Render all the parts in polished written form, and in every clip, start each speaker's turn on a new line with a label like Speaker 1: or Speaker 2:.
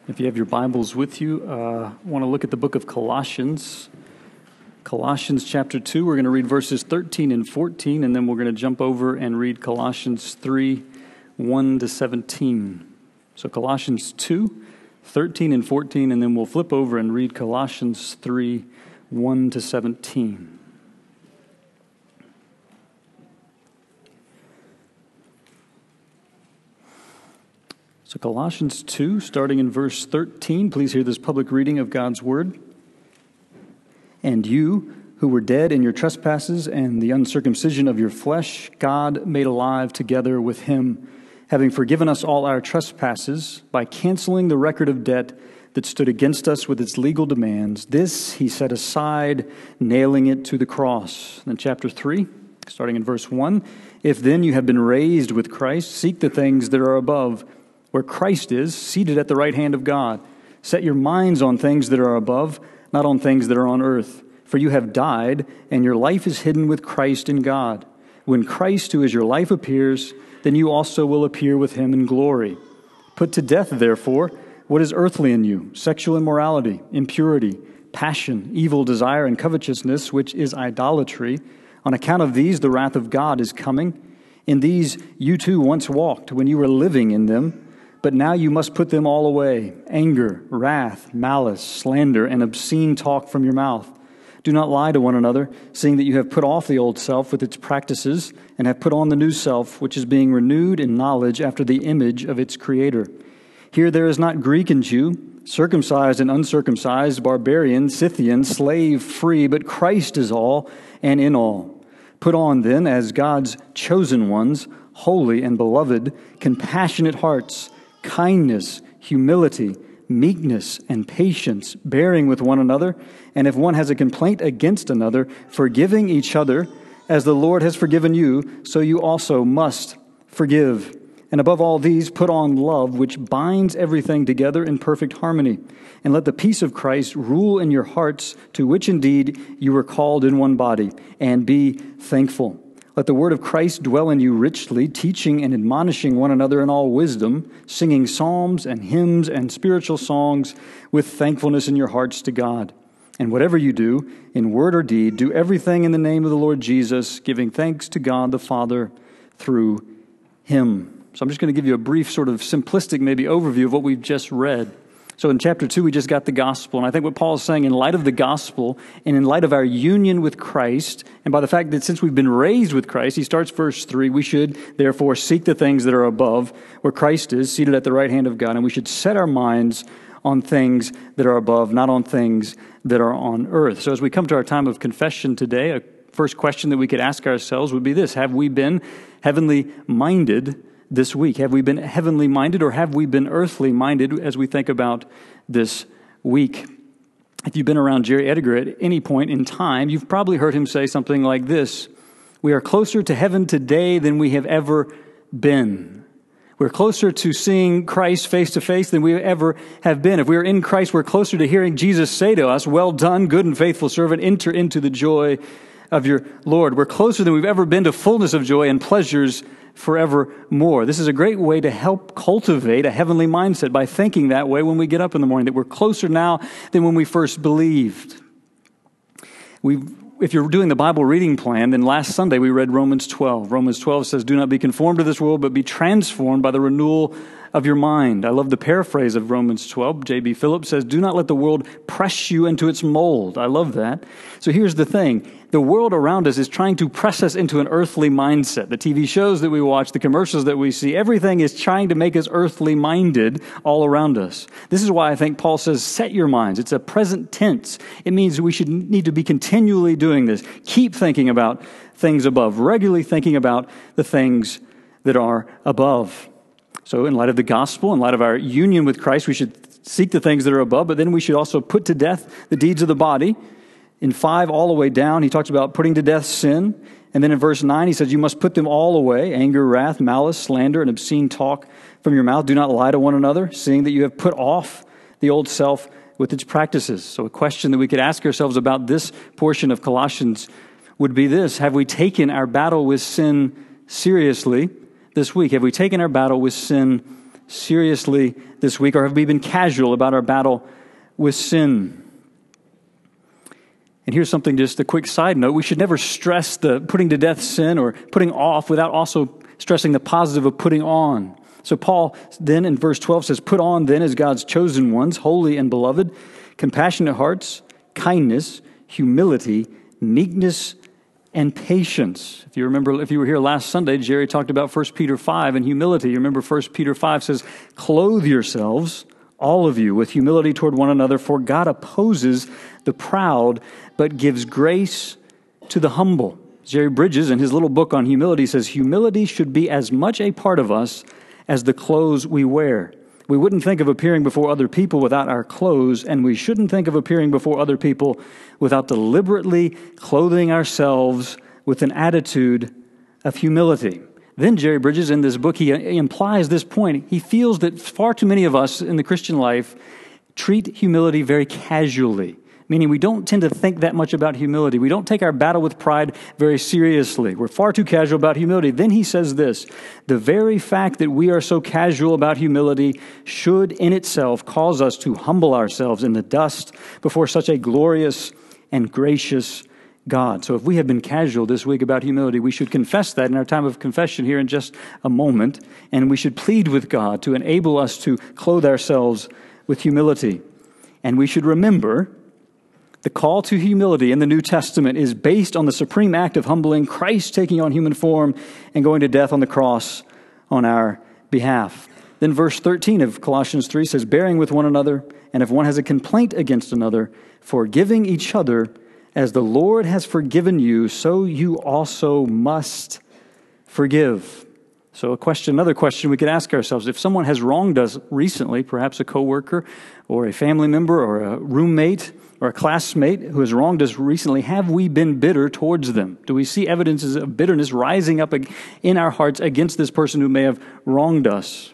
Speaker 1: If you have your Bibles with you, I want to look at the book of Colossians. Colossians chapter 2, we're going to read verses 13 and 14, and then we're going to jump over and read Colossians 3, 1 to 17. So Colossians 2, 13 and 14, and then we'll flip over and read Colossians 3, 1 to 17. So Colossians 2, starting in verse 13, please hear this public reading of God's Word. And you, who were dead in your trespasses and the uncircumcision of your flesh, God made alive together with him, having forgiven us all our trespasses by canceling the record of debt that stood against us with its legal demands. This he set aside, nailing it to the cross. Then chapter 3, starting in verse 1, if then you have been raised with Christ, seek the things that are above, where Christ is, seated at the right hand of God. Set your minds on things that are above, not on things that are on earth. For you have died, and your life is hidden with Christ in God. When Christ, who is your life, appears, then you also will appear with him in glory. Put to death, therefore, what is earthly in you, sexual immorality, impurity, passion, evil desire, and covetousness, which is idolatry. On account of these, the wrath of God is coming. In these you too once walked when you were living in them. But now you must put them all away: anger, wrath, malice, slander, and obscene talk from your mouth. Do not lie to one another, seeing that you have put off the old self with its practices, and have put on the new self, which is being renewed in knowledge after the image of its Creator. Here there is not Greek and Jew, circumcised and uncircumcised, barbarian, Scythian, slave, free, but Christ is all and in all. Put on then, as God's chosen ones, holy and beloved, compassionate hearts, kindness, humility, meekness, and patience, bearing with one another, and if one has a complaint against another, forgiving each other, as the Lord has forgiven you, so you also must forgive. And above all these, put on love, which binds everything together in perfect harmony. And let the peace of Christ rule in your hearts, to which indeed you were called in one body, and be thankful. Let the word of Christ dwell in you richly, teaching and admonishing one another in all wisdom, singing psalms and hymns and spiritual songs with thankfulness in your hearts to God. And whatever you do, in word or deed, do everything in the name of the Lord Jesus, giving thanks to God the Father through him. So I'm just going to give you a brief sort of simplistic maybe overview of what we've just read. So in chapter 2, we just got the gospel. And I think what Paul is saying, in light of the gospel and in light of our union with Christ, and by the fact that since we've been raised with Christ, he starts verse 3, we should therefore seek the things that are above, where Christ is, seated at the right hand of God. And we should set our minds on things that are above, not on things that are on earth. So as we come to our time of confession today, a first question that we could ask ourselves would be this: have we been heavenly minded this week? Have we been heavenly minded, or have we been earthly minded as we think about this week? If you've been around Jerry Edgar at any point in time, you've probably heard him say something like this: we are closer to heaven today than we have ever been. We're closer to seeing Christ face to face than we ever have been. If we are in Christ, we're closer to hearing Jesus say to us, "Well done, good and faithful servant, enter into the joy of your Lord." We're closer than we've ever been to fullness of joy and pleasures forevermore. This is a great way to help cultivate a heavenly mindset by thinking that way when we get up in the morning, that we're closer now than when we first believed. If you're doing the Bible reading plan, then last Sunday we read Romans 12. Romans 12 says, "Do not be conformed to this world, but be transformed by the renewal of your mind." I love the paraphrase of Romans 12. J.B. Phillips says, "Do not let the world press you into its mold." I love that. So here's the thing. The world around us is trying to press us into an earthly mindset. The TV shows that we watch, the commercials that we see, everything is trying to make us earthly minded all around us. This is why I think Paul says, set your minds. It's a present tense. It means we should need to be continually doing this. Keep thinking about things above, regularly thinking about the things that are above. So in light of the gospel, in light of our union with Christ, we should seek the things that are above, but then we should also put to death the deeds of the body. In 5, all the way down, he talks about putting to death sin. And then in verse 9, he says, you must put them all away: anger, wrath, malice, slander, and obscene talk from your mouth. Do not lie to one another, seeing that you have put off the old self with its practices. So a question that we could ask ourselves about this portion of Colossians would be this: have we taken our battle with sin seriously this week? Have we taken our battle with sin seriously this week, or have we been casual about our battle with sin? And here's something, just a quick side note. We should never stress the putting to death sin or putting off without also stressing the positive of putting on. So Paul then in verse 12 says, "Put on then as God's chosen ones, holy and beloved, compassionate hearts, kindness, humility, meekness, and patience." If you remember, if you were here last Sunday, Jerry talked about 1 Peter 5 and humility. You remember 1 Peter 5 says, "Clothe yourselves, all of you, with humility toward one another, for God opposes the proud, but gives grace to the humble." Jerry Bridges, in his little book on humility, says, "Humility should be as much a part of us as the clothes we wear. We wouldn't think of appearing before other people without our clothes, and we shouldn't think of appearing before other people without deliberately clothing ourselves with an attitude of humility." Then Jerry Bridges, in this book, he implies this point. He feels that far too many of us in the Christian life treat humility very casually, meaning we don't tend to think that much about humility. We don't take our battle with pride very seriously. We're far too casual about humility. Then he says this, "The very fact that we are so casual about humility should in itself cause us to humble ourselves in the dust before such a glorious and gracious God." So if we have been casual this week about humility, we should confess that in our time of confession here in just a moment, and we should plead with God to enable us to clothe ourselves with humility. And we should remember the call to humility in the New Testament is based on the supreme act of humbling, Christ taking on human form and going to death on the cross on our behalf. Then verse 13 of Colossians 3 says, "Bearing with one another, and if one has a complaint against another, forgiving each other, as the Lord has forgiven you, so you also must forgive." So another question we could ask ourselves, if someone has wronged us recently, perhaps a coworker or a family member or a roommate or a classmate who has wronged us recently, have we been bitter towards them? Do we see evidences of bitterness rising up in our hearts against this person who may have wronged us?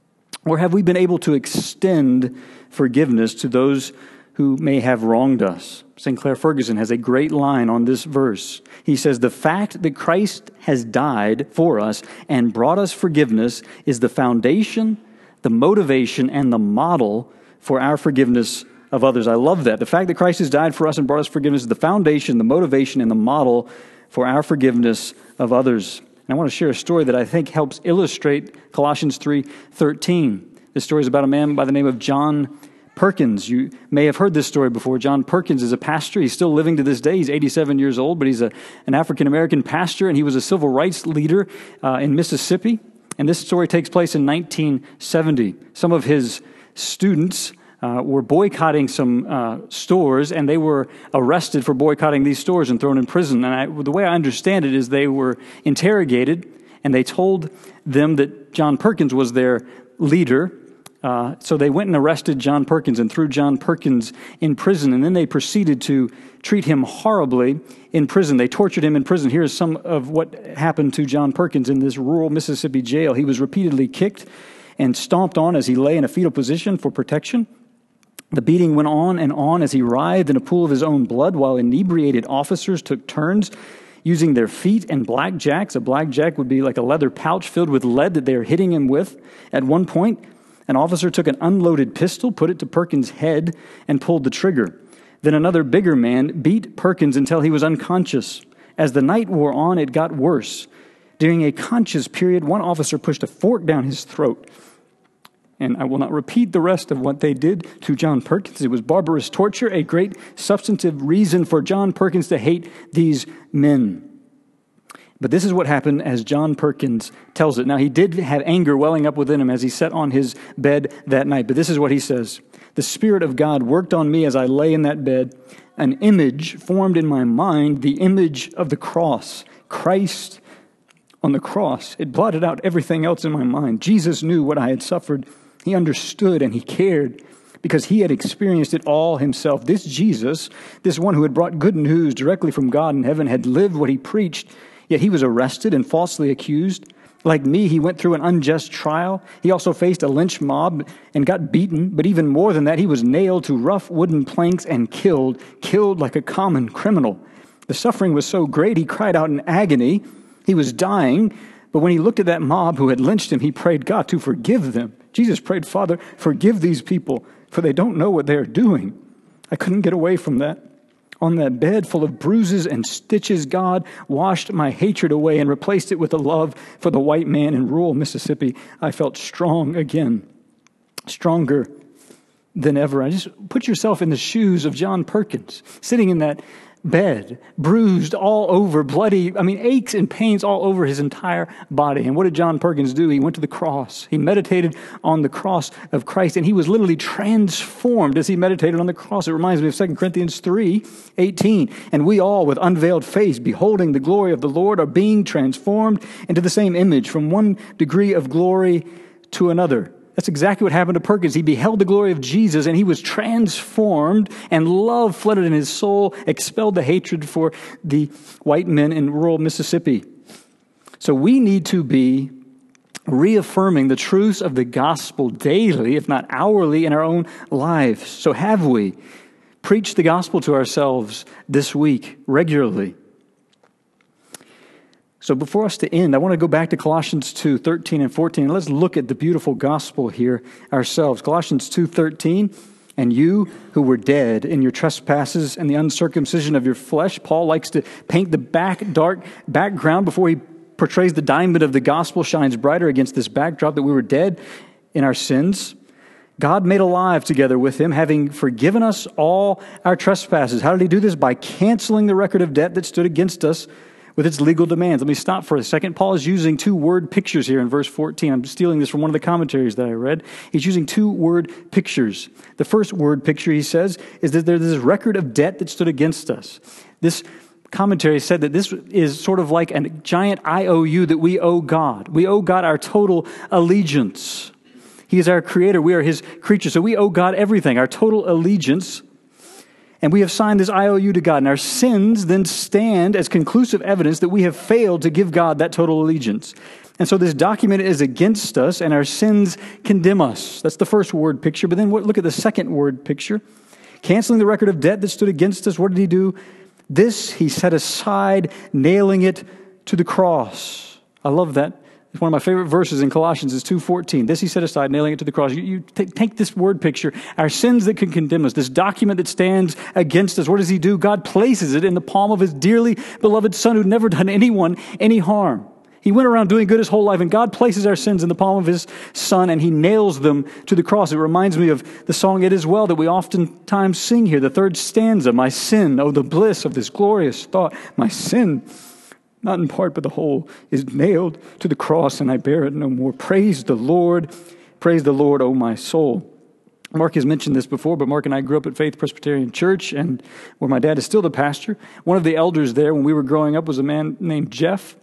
Speaker 1: Or have we been able to extend forgiveness to those who may have wronged us? Sinclair Ferguson has a great line on this verse. He says, "The fact that Christ has died for us and brought us forgiveness is the foundation, the motivation, and the model for our forgiveness of others." I love that. The fact that Christ has died for us and brought us forgiveness is the foundation, the motivation, and the model for our forgiveness of others. And I want to share a story that I think helps illustrate Colossians 3:13. This story is about a man by the name of John Perkins. You may have heard this story before. John Perkins is a pastor. He's still living to this day. He's 87 years old, but he's an African-American pastor, and he was a civil rights leader in Mississippi. And this story takes place in 1970. Some of his students were boycotting some stores, and they were arrested for boycotting these stores and thrown in prison. And the way I understand it is they were interrogated, and they told them that John Perkins was their leader. So they went and arrested John Perkins and threw John Perkins in prison, and then they proceeded to treat him horribly in prison. They tortured him in prison. Here's some of what happened to John Perkins in this rural Mississippi jail. He was repeatedly kicked and stomped on as he lay in a fetal position for protection. The beating went on and on as he writhed in a pool of his own blood, while inebriated officers took turns using their feet and blackjacks. A blackjack would be like a leather pouch filled with lead that they were hitting him with. At one point, an officer took an unloaded pistol, put it to Perkins' head, and pulled the trigger. Then another bigger man beat Perkins until he was unconscious. As the night wore on, it got worse. During a conscious period, one officer pushed a fork down his throat. And I will not repeat the rest of what they did to John Perkins. It was barbarous torture, a great substantive reason for John Perkins to hate these men. But this is what happened as John Perkins tells it. Now, he did have anger welling up within him as he sat on his bed that night. But this is what he says. "The Spirit of God worked on me as I lay in that bed. An image formed in my mind, the image of the cross. Christ on the cross. It blotted out everything else in my mind. Jesus knew what I had suffered. He understood and he cared because he had experienced it all himself. This Jesus, this one who had brought good news directly from God in heaven, had lived what he preached. Yet he was arrested and falsely accused. Like me, he went through an unjust trial. He also faced a lynch mob and got beaten. But even more than that, he was nailed to rough wooden planks and killed like a common criminal. The suffering was so great, he cried out in agony. He was dying, But when he looked at that mob who had lynched him, he prayed God to forgive them. Jesus prayed, Father, forgive these people, for they don't know what they are doing. I couldn't get away from that. On that bed full of bruises and stitches, God washed my hatred away and replaced it with a love for the white man in rural Mississippi. I felt strong again, stronger than ever. I just put yourself in the shoes of John Perkins, sitting in that bed, bruised all over, bloody, aches and pains all over his entire body. And what did John Perkins do? He went to the cross. He meditated on the cross of Christ, and he was literally transformed as he meditated on the cross. It reminds me of 2 Corinthians 3:18. And we all, with unveiled face, beholding the glory of the Lord, are being transformed into the same image from one degree of glory to another. That's exactly what happened to Perkins. He beheld the glory of Jesus, and he was transformed, and love flooded in his soul, expelled the hatred for the white men in rural Mississippi. So we need to be reaffirming the truths of the gospel daily, if not hourly, in our own lives. So have we preached the gospel to ourselves this week regularly? So before us to end, I want to go back to Colossians 2:13 and 14. And let's look at the beautiful gospel here ourselves. Colossians 2:13, and you who were dead in your trespasses and the uncircumcision of your flesh. Paul likes to paint the dark background before he portrays the diamond of the gospel shines brighter against this backdrop that we were dead in our sins. God made alive together with him, having forgiven us all our trespasses. How did he do this? By canceling the record of debt that stood against us with its legal demands. Let me stop for a second. Paul is using two word pictures here in verse 14. I'm stealing this from one of the commentaries that I read. He's using two word pictures. The first word picture, he says, is that there's this record of debt that stood against us. This commentary said that this is sort of like a giant IOU that we owe God. We owe God our total allegiance. He is our creator. We are his creatures. So we owe God everything, our total allegiance. And we have signed this IOU to God. And our sins then stand as conclusive evidence that we have failed to give God that total allegiance. And so this document is against us, and our sins condemn us. That's the first word picture. But then look at the second word picture. Canceling the record of debt that stood against us. What did he do? This he set aside, nailing it to the cross. I love that. It's one of my favorite verses in Colossians is 2:14. This he set aside, nailing it to the cross. You take this word picture, our sins that can condemn us, this document that stands against us. What does he do? God places it in the palm of his dearly beloved Son who'd never done anyone any harm. He went around doing good his whole life, and God places our sins in the palm of his Son, and he nails them to the cross. It reminds me of the song It Is Well that we oftentimes sing here, the third stanza, my sin, oh the bliss of this glorious thought, my sin, not in part but the whole, is nailed to the cross, and I bear it no more. Praise the Lord, O my soul. Mark has mentioned this before, but Mark and I grew up at Faith Presbyterian Church, and where my dad is still the pastor. One of the elders there when we were growing up was a man named Jeff,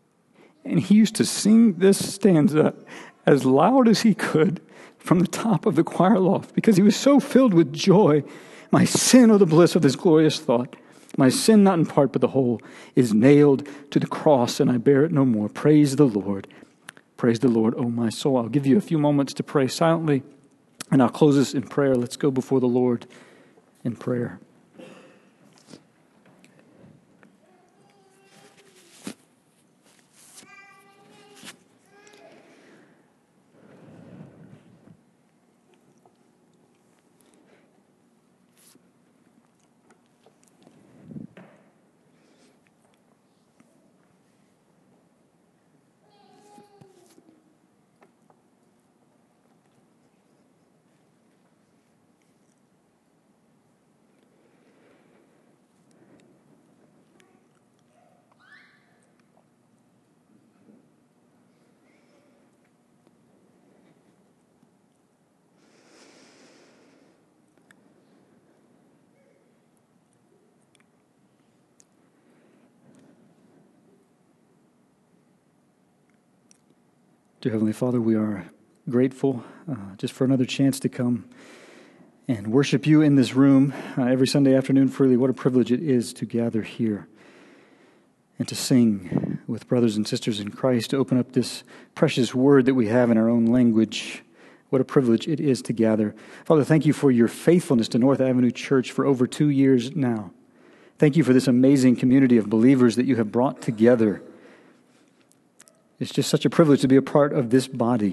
Speaker 1: and he used to sing this stanza as loud as he could from the top of the choir loft because he was so filled with joy. My sin, oh the bliss of this glorious thought. My sin, not in part but the whole, is nailed to the cross, and I bear it no more. Praise the Lord, O my soul. I'll give you a few moments to pray silently, and I'll close this in prayer. Let's go before the Lord in prayer. Dear Heavenly Father, we are grateful just for another chance to come and worship you in this room every Sunday afternoon freely. What a privilege it is to gather here and to sing with brothers and sisters in Christ, to open up this precious word that we have in our own language. What a privilege it is to gather. Father, thank you for your faithfulness to North Avenue Church for over 2 years now. Thank you for this amazing community of believers that you have brought together. It's just such a privilege to be a part of this body.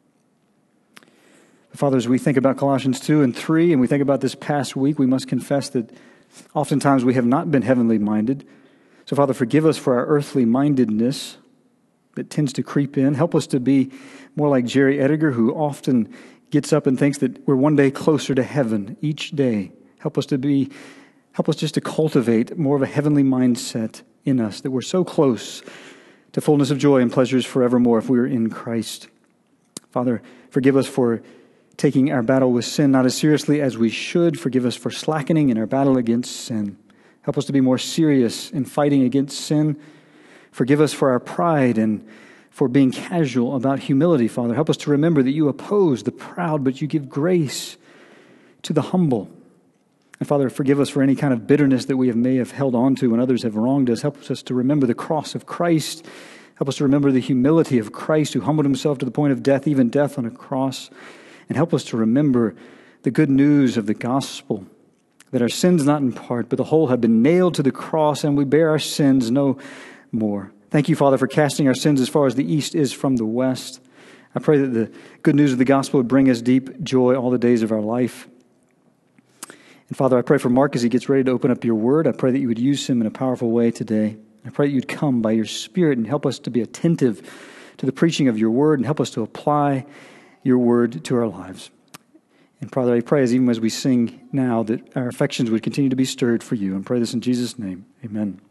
Speaker 1: Father, as we think about Colossians 2 and 3, and we think about this past week, we must confess that oftentimes we have not been heavenly minded. So, Father, forgive us for our earthly mindedness that tends to creep in. Help us to be more like Jerry Edgar, who often gets up and thinks that we're one day closer to heaven each day. Help us just to cultivate more of a heavenly mindset in us, that we're so close to fullness of joy and pleasures forevermore if we are in Christ. Father, forgive us for taking our battle with sin not as seriously as we should. Forgive us for slackening in our battle against sin. Help us to be more serious in fighting against sin. Forgive us for our pride and for being casual about humility, Father. Help us to remember that you oppose the proud, but you give grace to the humble. And Father, forgive us for any kind of bitterness that we may have held on to when others have wronged us. Help us to remember the cross of Christ. Help us to remember the humility of Christ, who humbled himself to the point of death, even death on a cross. And help us to remember the good news of the gospel, that our sins not in part, but the whole have been nailed to the cross, and we bear our sins no more. Thank you, Father, for casting our sins as far as the east is from the west. I pray that the good news of the gospel would bring us deep joy all the days of our life. And Father, I pray for Mark as he gets ready to open up your word. I pray that you would use him in a powerful way today. I pray that you'd come by your Spirit and help us to be attentive to the preaching of your word and help us to apply your word to our lives. And Father, I pray even as we sing now that our affections would continue to be stirred for you. And pray this in Jesus' name. Amen.